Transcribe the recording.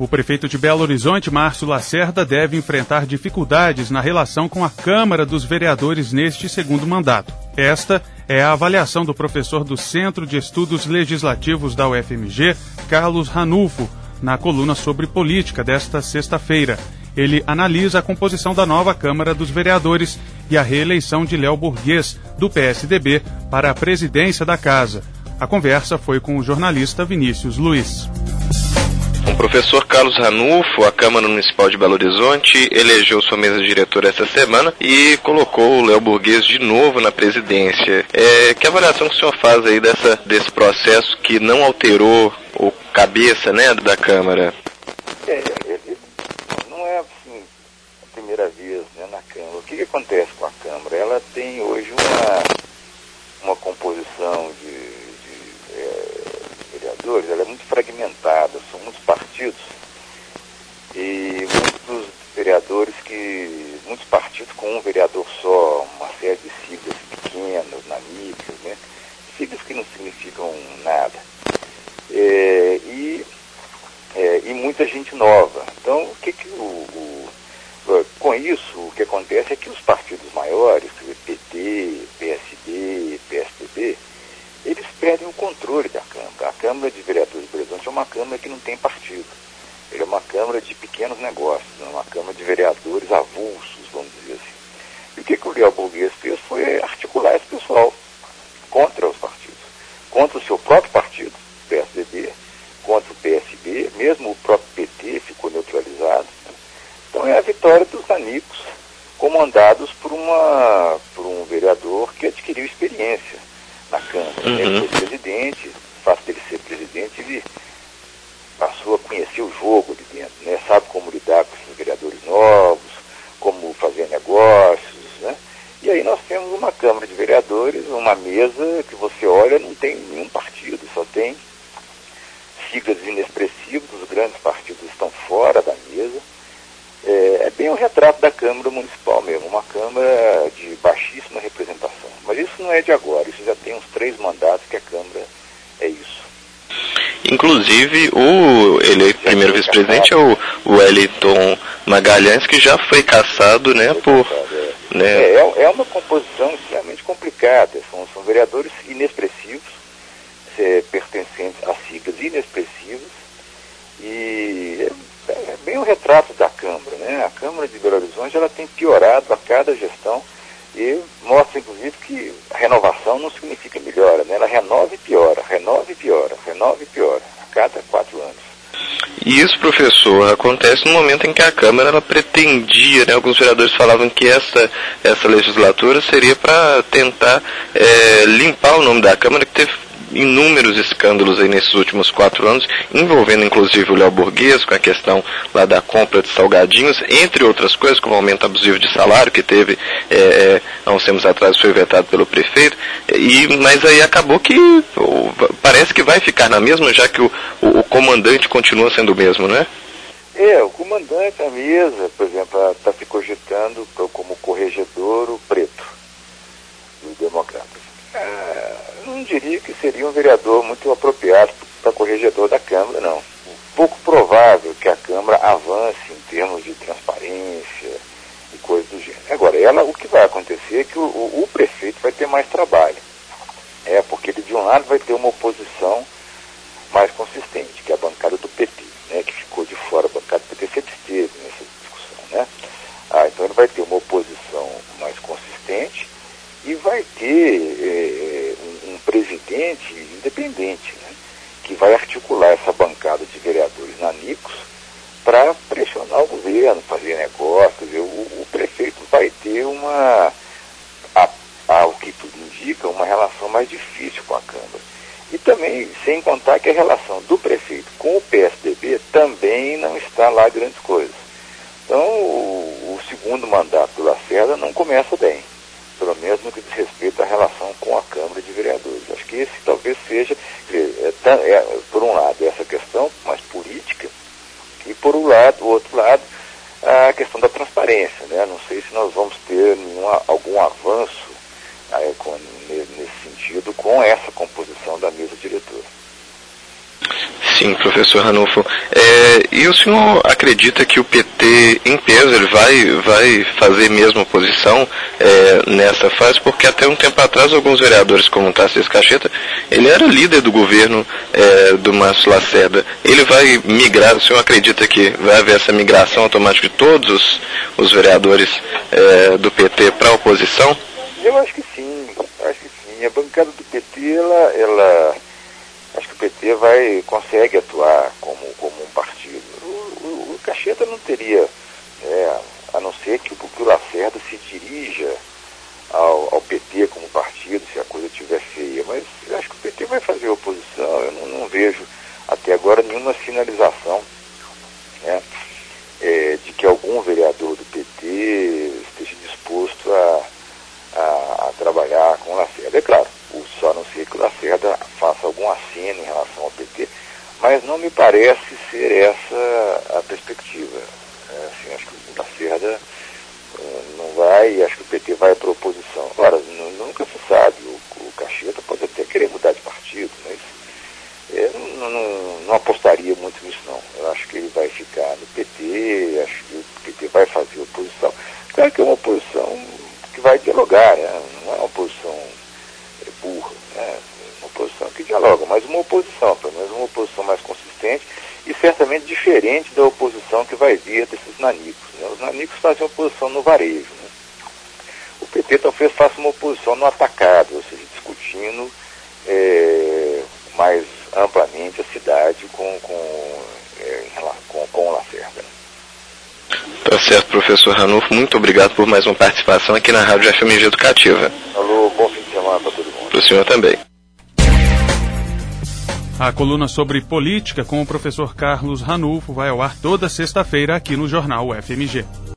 O prefeito de Belo Horizonte, Márcio Lacerda, deve enfrentar dificuldades na relação com a Câmara dos Vereadores neste segundo mandato. Esta é a avaliação do professor do Centro de Estudos Legislativos da UFMG, Carlos Ranulfo, na coluna sobre política desta sexta-feira. Ele analisa a composição da nova Câmara dos Vereadores e a reeleição de Léo Burguês, do PSDB, para a presidência da Casa. A conversa foi com o jornalista Vinícius Luiz. O professor Carlos Ranulfo, a Câmara Municipal de Belo Horizonte, elegeu sua mesa diretora essa semana e colocou o Léo Burguês de novo na presidência. Que avaliação que o senhor faz aí desse processo que não alterou o cabeça, né, da Câmara? Não é assim a primeira vez, né, na Câmara. O que acontece com a Câmara? Ela tem hoje uma composição de vereadores, ela é muito fragmentada, são muitos partidos e muitos vereadores muitos partidos com um vereador só, uma série de siglas pequenas, nanicas, né? Siglas que não significam nada. E muita gente nova. Então, com isso, o que acontece é que os partidos maiores, PT, PSD, PSDB, eles perdem o controle da Câmara. A Câmara de Vereadores de Belo Horizonte é uma Câmara que não tem partido. Ele é uma Câmara de pequenos negócios, é uma Câmara de vereadores avulsos, vamos dizer assim. E o que o Léo Burguês fez foi articular esse pessoal contra os partidos. Contra o seu próprio partido, o PSDB, contra o PSB, mesmo o próprio PT ficou neutralizado. Então é a vitória dos nanicos, comandados por um vereador que adquiriu experiência na Câmara. Ele foi presidente, o fato dele ser presidente, ele passou a conhecer o jogo de dentro, né? Sabe como lidar com esses vereadores novos, como fazer negócios, né? E aí nós temos uma Câmara de Vereadores, uma mesa que você olha, não tem nenhum partido, só tem siglas inexpressivas, os grandes partidos estão fora da mesa. É bem o retrato da Câmara Municipal mesmo, uma Câmara de baixíssima representação. Mas isso não é de agora, isso já tem uns 3 mandatos que a Câmara é isso. Inclusive, o eleito primeiro vice-presidente é o Wellington Magalhães, que já foi cassado, né, É uma composição extremamente complicada, são vereadores inexpressivos, pertencentes a siglas inexpressivas, e é bem o retrato da Câmara, né? A Câmara de Belo Horizonte ela tem piorado a cada gestão e mostra, inclusive, que a renovação não significa melhora, né? Ela renova e piora, renova e piora, renova e piora, a cada 4 anos. E isso, professor, acontece no momento em que a Câmara ela pretendia, né? Alguns vereadores falavam que essa legislatura seria para tentar limpar o nome da Câmara, que teve inúmeros escândalos aí nesses últimos 4 anos, envolvendo inclusive o Léo Burguês, com a questão lá da compra de salgadinhos, entre outras coisas, como o aumento abusivo de salário, que teve há uns tempos atrás, foi vetado pelo prefeito, mas aí acabou que parece que vai ficar na mesma, já que o comandante continua sendo o mesmo, né? O comandante, a mesa, por exemplo, está se cogitando como corregedor o Preto, do Democratas. Não diria que seria um vereador muito apropriado para corregedor da Câmara, não. Pouco provável que a Câmara avance em termos de transparência e coisas do gênero. Agora, o que vai acontecer é que o prefeito vai ter mais trabalho. Porque ele, de um lado, vai ter uma oposição mais consistente, que é a bancada do PT, né, que ficou de fora. A bancada do PT sempre esteve nessa discussão, né? Então ele vai ter uma oposição mais consistente e vai ter um presidente independente, né, que vai articular essa bancada de vereadores nanicos para pressionar o governo, fazer negócios. O prefeito vai ter o que tudo indica, uma relação mais difícil com a Câmara. E também, sem contar que a relação do prefeito com o PSDB também não está lá grandes coisas. Então, o segundo mandato do Lacerda não começa bem, pelo menos no que diz respeito à relação com a Câmara de Vereadores. Acho que esse talvez seja, por um lado, essa questão mais política, e por um lado, o outro lado, a questão da transparência, né? Não sei se nós vamos ter algum avanço nesse sentido com essa composição da mesa diretora. Sim, professor Ranulfo. E o senhor acredita que o PT, em peso, ele vai fazer mesmo oposição nessa fase? Porque até um tempo atrás, alguns vereadores, como o Tarcísio Cacheta, ele era líder do governo do Márcio Lacerda. Ele vai migrar, o senhor acredita que vai haver essa migração automática de todos os vereadores do PT para a oposição? Eu acho que sim. A bancada do PT, acho que o PT consegue atuar como um partido. O Cacheta não teria, a não ser que o Lacerda se dirija ao PT como partido, se a coisa estiver feia. Mas eu acho que o PT vai fazer oposição. Eu não vejo até agora nenhuma sinalização, né, de que algum vereador do PT esteja disposto a trabalhar com o Lacerda. É claro, só a não ser que o Lacerda faça algum aceno em relação ao PT, mas não me parece ser essa a perspectiva. Acho que o Lacerda não vai, acho que o PT vai para a oposição. Agora, nunca se sabe, o Cacheta pode até querer mudar de partido, mas eu não apostaria muito nisso, não. Eu acho que ele vai ficar no PT, acho que o PT vai fazer oposição. Claro que é uma oposição que vai dialogar, né? Não é uma oposição burra, né? Uma oposição que dialoga, mas uma oposição, pelo menos uma oposição mais consistente e certamente diferente da oposição que vai vir desses nanicos, né? Os nanicos fazem oposição no varejo, né? O PT talvez faça uma oposição no atacado, ou seja, discutindo mais amplamente a cidade com o Lacerda. Tá certo, professor Ranulfo, muito obrigado por mais uma participação aqui na Rádio FMG Educativa. Alô, bom fim de semana para todo mundo. Para o senhor também. A coluna sobre política com o professor Carlos Ranulfo vai ao ar toda sexta-feira aqui no Jornal FMG.